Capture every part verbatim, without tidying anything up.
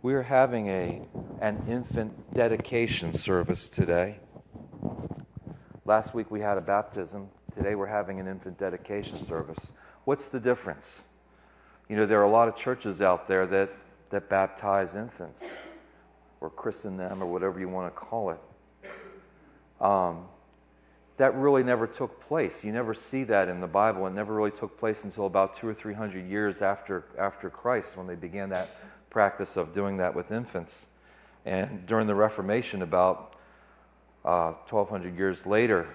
We're having a an infant dedication service today. Last week we had a baptism. Today we're having an infant dedication service. What's the difference? You know, there are a lot of churches out there that, that baptize infants or christen them or whatever you want to call it. Um, that really never took place. You never see that in the Bible. It never really took place until about two or three hundred years after after Christ, when they began that practice of doing that with infants. And during the Reformation, about uh, twelve hundred years later,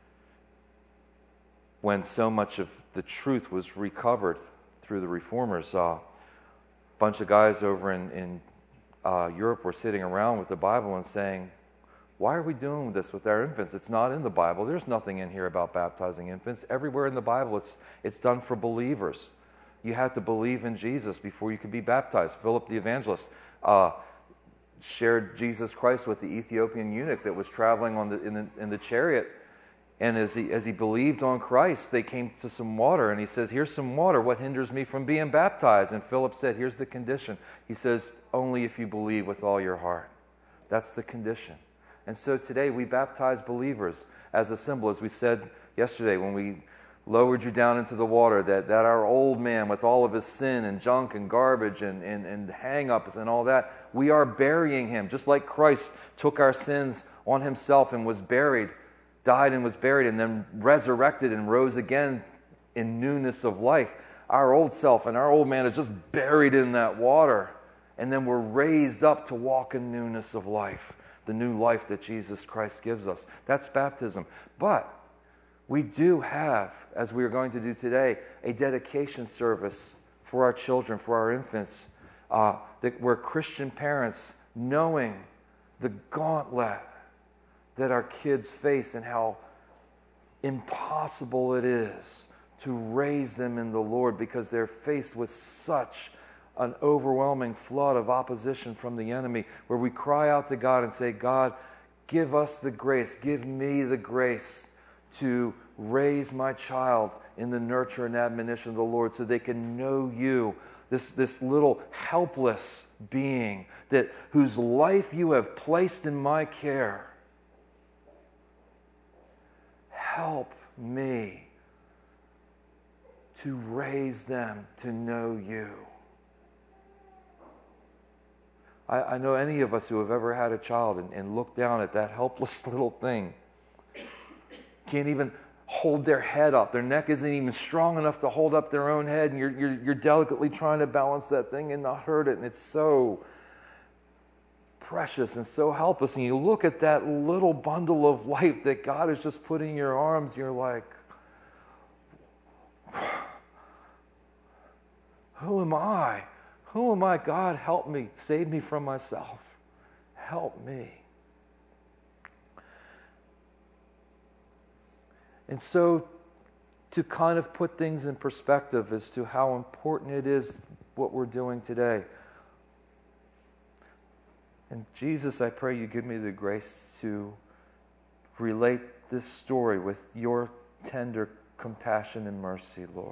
when so much of the truth was recovered through the reformers, uh, a bunch of guys over in, in uh, Europe were sitting around with the Bible and saying, why are we doing this with our infants? It's not in the Bible. There's nothing in here about baptizing infants. Everywhere in the Bible, it's it's done for believers. You have to believe in Jesus before you can be baptized. Philip the evangelist uh, shared Jesus Christ with the Ethiopian eunuch that was traveling on the in the in the chariot. And as he as he believed on Christ, they came to some water, and he says, "Here's some water. What hinders me from being baptized?" And Philip said, "Here's the condition." He says, "Only if you believe with all your heart." That's the condition. And so today we baptize believers as a symbol, as we said yesterday when we lowered you down into the water, that, that our old man with all of his sin and junk and garbage and, and, and hang-ups and all that, we are burying him. Just like Christ took our sins on himself and was buried, died and was buried, and then resurrected and rose again in newness of life. Our old self and our old man is just buried in that water, and then we're raised up to walk in newness of life. The new life that Jesus Christ gives us. That's baptism. But we do have, as we are going to do today, a dedication service for our children, for our infants, uh, that where Christian parents, knowing the gauntlet that our kids face and how impossible it is to raise them in the Lord because they're faced with such an overwhelming flood of opposition from the enemy, where we cry out to God and say, God, give us the grace, give me the grace to raise my child in the nurture and admonition of the Lord so they can know you, this, this little helpless being that whose life you have placed in my care. Help me to raise them to know you. I know any of us who have ever had a child and, and looked down at that helpless little thing can't even hold their head up. Their neck isn't even strong enough to hold up their own head, and you're, you're, you're delicately trying to balance that thing and not hurt it, and it's so precious and so helpless. And you look at that little bundle of life that God has just put in your arms, you're like, who am I? Who am I? God, help me. Save me from myself. Help me. And so, to kind of put things in perspective as to how important it is what we're doing today. And Jesus, I pray you give me the grace to relate this story with your tender compassion and mercy, Lord.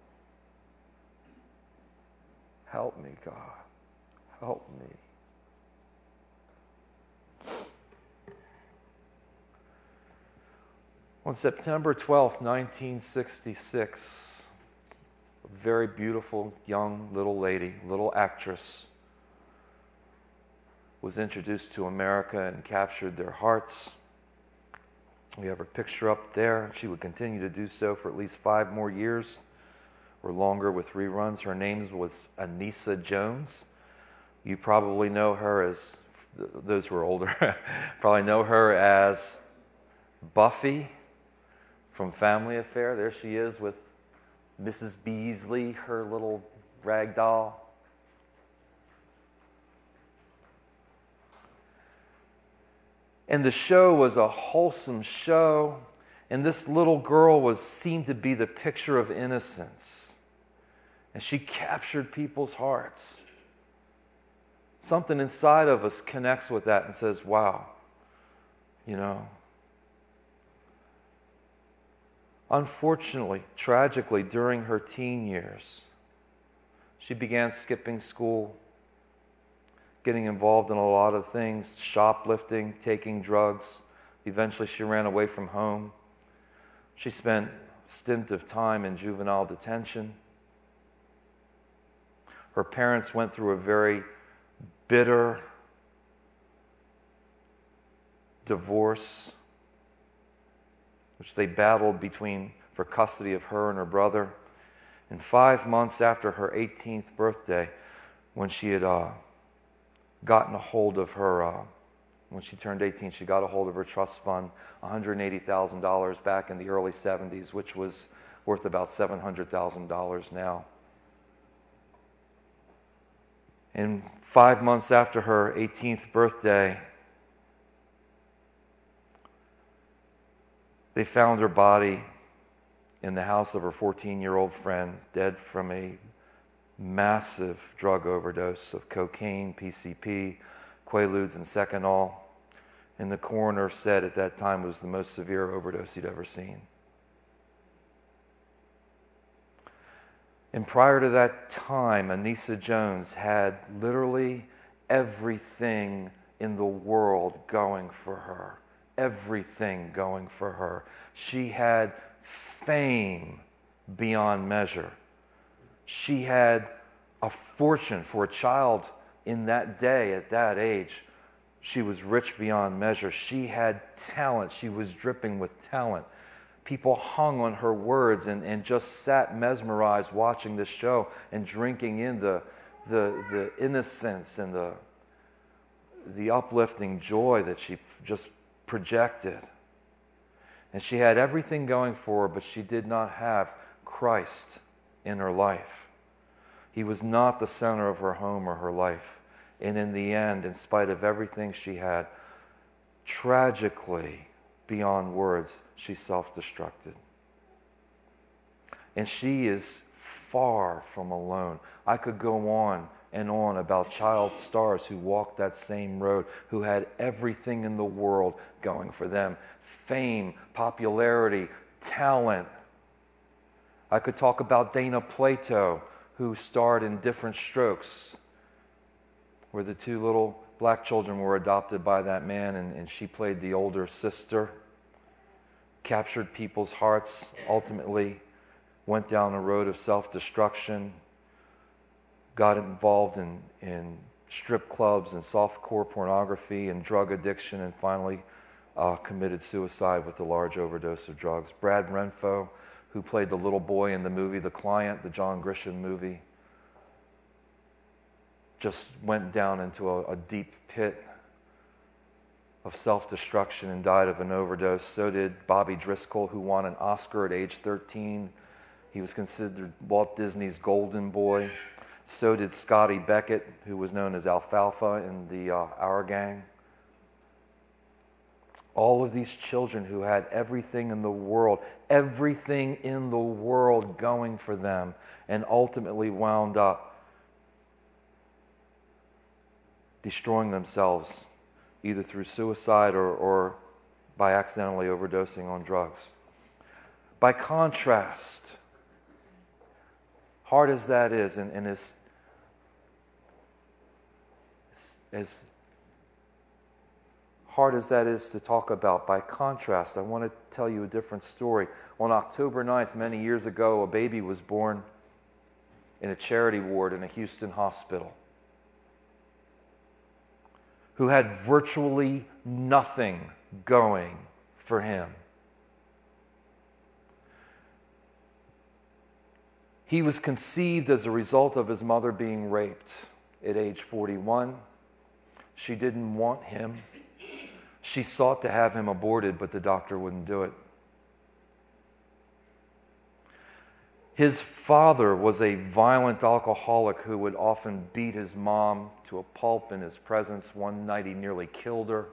Help me, God. Help me. On September twelfth, nineteen sixty-six, a very beautiful young little lady, little actress, was introduced to America and captured their hearts. We have her picture up there. She would continue to do so for at least five more years. Or longer with reruns. Her name was Anissa Jones. You probably know her as, those who are older, probably know her as Buffy from Family Affair. There she is with Missus Beasley, her little rag doll. And the show was a wholesome show. And this little girl was seemed to be the picture of innocence. And she captured people's hearts. Something inside of us connects with that and says, wow, you know. Unfortunately, tragically, during her teen years, she began skipping school, getting involved in a lot of things, shoplifting, taking drugs. Eventually she ran away from home. She spent a stint of time in juvenile detention. Her parents went through a very bitter divorce, which they battled between for custody of her and her brother. And five months after her eighteenth birthday, when she had uh, gotten a hold of her, uh, when she turned eighteen, she got a hold of her trust fund, one hundred eighty thousand dollars back in the early seventies, which was worth about seven hundred thousand dollars now. And five months after her eighteenth birthday, they found her body in the house of her fourteen-year-old friend, dead from a massive drug overdose of cocaine, P C P, Quaaludes, and Seconal. And the coroner said at that time it was the most severe overdose he'd ever seen. And prior to that time, Anissa Jones had literally everything in the world going for her. Everything going for her. She had fame beyond measure. She had a fortune for a child in that day, at that age. She was rich beyond measure. She had talent. She was dripping with talent. People hung on her words and, and just sat mesmerized watching this show and drinking in the, the, the innocence and the, the uplifting joy that she just projected. And she had everything going for her, but she did not have Christ in her life. He was not the center of her home or her life. And in the end, in spite of everything she had, tragically, beyond words, she self-destructed. And she is far from alone. I could go on and on about child stars who walked that same road, who had everything in the world going for them. Fame, popularity, talent. I could talk about Dana Plato, who starred in Different Strokes, where the two little black children were adopted by that man, and, and she played the older sister. Captured people's hearts, ultimately went down a road of self-destruction, got involved in, in strip clubs and softcore pornography and drug addiction, and finally uh, committed suicide with a large overdose of drugs. Brad Renfro, who played the little boy in the movie The Client, the John Grisham movie, just went down into a, a deep pit of self-destruction and died of an overdose. So did Bobby Driscoll, who won an Oscar at age thirteen. He was considered Walt Disney's golden boy. So did Scotty Beckett, who was known as Alfalfa in the uh, Our Gang. All of these children who had everything in the world, everything in the world going for them, and ultimately wound up destroying themselves either through suicide or, or by accidentally overdosing on drugs. By contrast, hard as that is, and, and as, as hard as that is to talk about, by contrast, I want to tell you a different story. On October ninth, many years ago, a baby was born in a charity ward in a Houston hospital who had virtually nothing going for him. He was conceived as a result of his mother being raped at age forty-one. She didn't want him. She sought to have him aborted, but the doctor wouldn't do it. His father was a violent alcoholic who would often beat his mom to a pulp in his presence. One night he nearly killed her.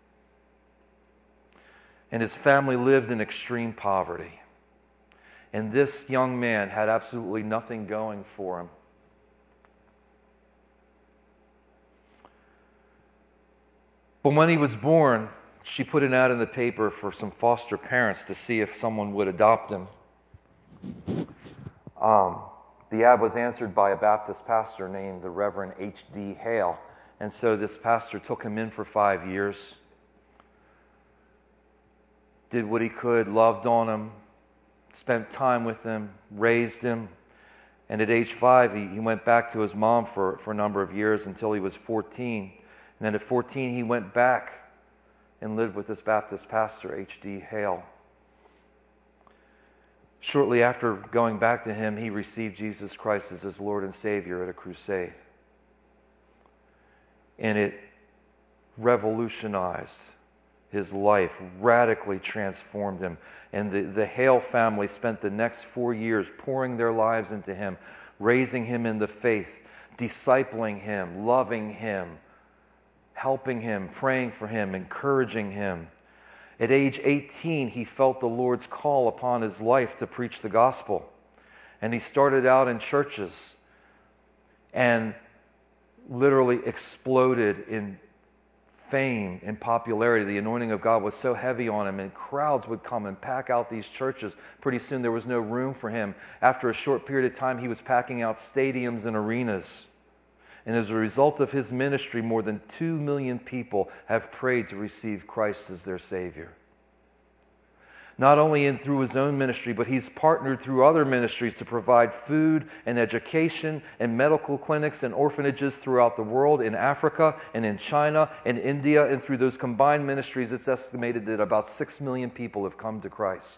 And his family lived in extreme poverty. And this young man had absolutely nothing going for him. But when he was born, she put an ad in the paper for some foster parents to see if someone would adopt him. Um, the ad was answered by a Baptist pastor named the Reverend H D Hale. And so this pastor took him in for five years, did what he could, loved on him, spent time with him, raised him. And at age five, he, he went back to his mom for, for a number of years until he was fourteen. And then at fourteen, he went back and lived with this Baptist pastor, H D Hale. Shortly after going back to him, he received Jesus Christ as his Lord and Savior at a crusade. And it revolutionized his life, radically transformed him. And the, the Hale family spent the next four years pouring their lives into him, raising him in the faith, discipling him, loving him, helping him, praying for him, encouraging him. At age eighteen, he felt the Lord's call upon his life to preach the gospel. And he started out in churches and literally exploded in fame and popularity. The anointing of God was so heavy on him, and crowds would come and pack out these churches. Pretty soon there was no room for him. After a short period of time, he was packing out stadiums and arenas. And as a result of his ministry, more than two million people have prayed to receive Christ as their Savior. Not only in through his own ministry, but he's partnered through other ministries to provide food and education and medical clinics and orphanages throughout the world, in Africa and in China and India. And through those combined ministries, it's estimated that about six million people have come to Christ.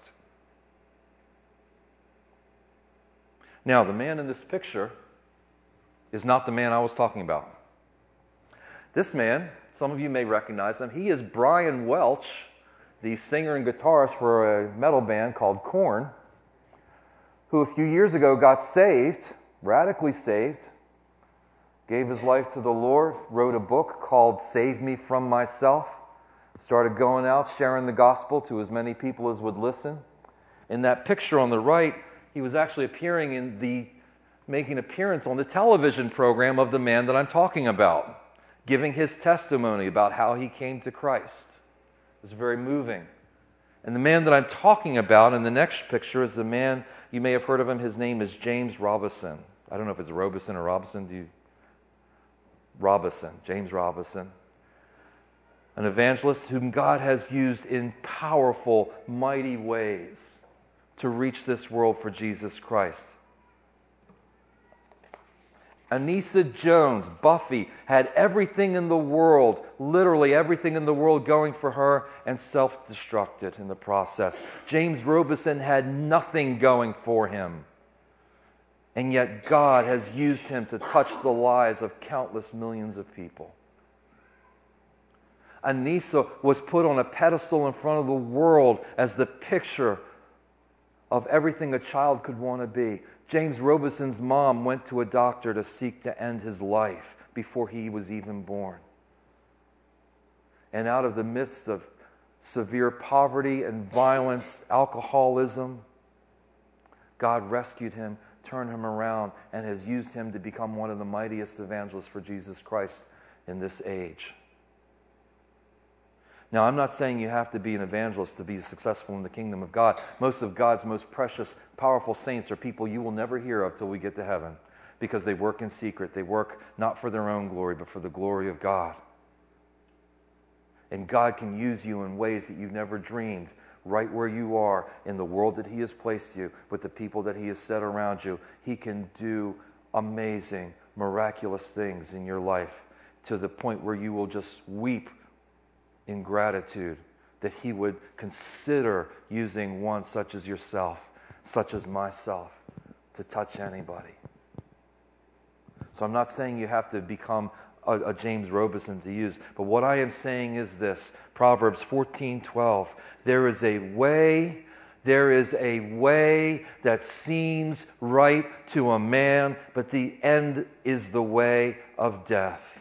Now, the man in this picture is not the man I was talking about. This man, some of you may recognize him, he is Brian Welch, the singer and guitarist for a metal band called Korn, who a few years ago got saved, radically saved, gave his life to the Lord, wrote a book called Save Me From Myself, started going out sharing the gospel to as many people as would listen. In that picture on the right, he was actually appearing in the making an appearance on the television program of the man that I'm talking about, giving his testimony about how he came to Christ. It was very moving. And the man that I'm talking about in the next picture is the man, you may have heard of him, his name is James Robison. I don't know if it's Robison or Robison. Do you? Robison, James Robison. An evangelist whom God has used in powerful, mighty ways to reach this world for Jesus Christ. Anissa Jones, Buffy, had everything in the world, literally everything in the world going for her, and self-destructed in the process. James Robison had nothing going for him. And yet God has used him to touch the lives of countless millions of people. Anissa was put on a pedestal in front of the world as the picture of everything a child could want to be. James Robison's mom went to a doctor to seek to end his life before he was even born. And out of the midst of severe poverty and violence, alcoholism, God rescued him, turned him around, and has used him to become one of the mightiest evangelists for Jesus Christ in this age. Now, I'm not saying you have to be an evangelist to be successful in the kingdom of God. Most of God's most precious, powerful saints are people you will never hear of till we get to heaven, because they work in secret. They work not for their own glory, but for the glory of God. And God can use you in ways that you've never dreamed, right where you are, in the world that He has placed you, with the people that He has set around you. He can do amazing, miraculous things in your life, to the point where you will just weep in gratitude that He would consider using one such as yourself, such as myself, to touch anybody. So I'm not saying you have to become a, a James Robison to use, but what I am saying is this: Proverbs fourteen twelve. There is a way, there is a way that seems right to a man, but the end is the way of death.